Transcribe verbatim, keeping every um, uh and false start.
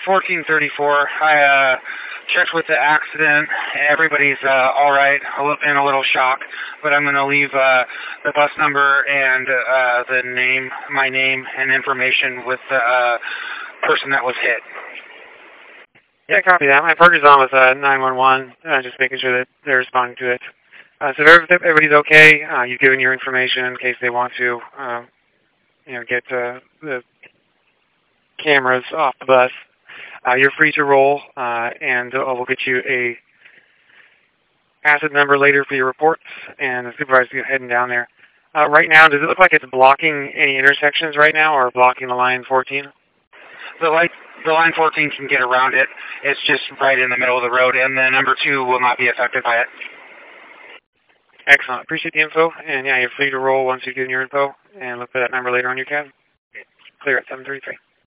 fourteen thirty-four. I uh, checked with the accident. Everybody's uh, all right, a little, in a little shock, but I'm going to leave uh, the bus number and uh, the name, my name, and information with the uh, person that was hit. Yeah, copy that. My partner's on with uh, nine one one, uh, just making sure that they're responding to it. Uh, so if everybody's okay, uh, you've given your information in case they want to, uh, you know, get uh, the cameras off the bus. Uh, you're free to roll, uh, and uh, we'll get you a asset number later for your reports, and the supervisor's heading down there. Uh, right now, does it look like it's blocking any intersections right now, or blocking the line fourteen? The line, the line fourteen can get around it. It's just right in the middle of the road, and the number two will not be affected by it. Excellent. Appreciate the info, and yeah, you're free to roll once you've given your info, and look for that number later on your cab. Clear at seven thirty-three.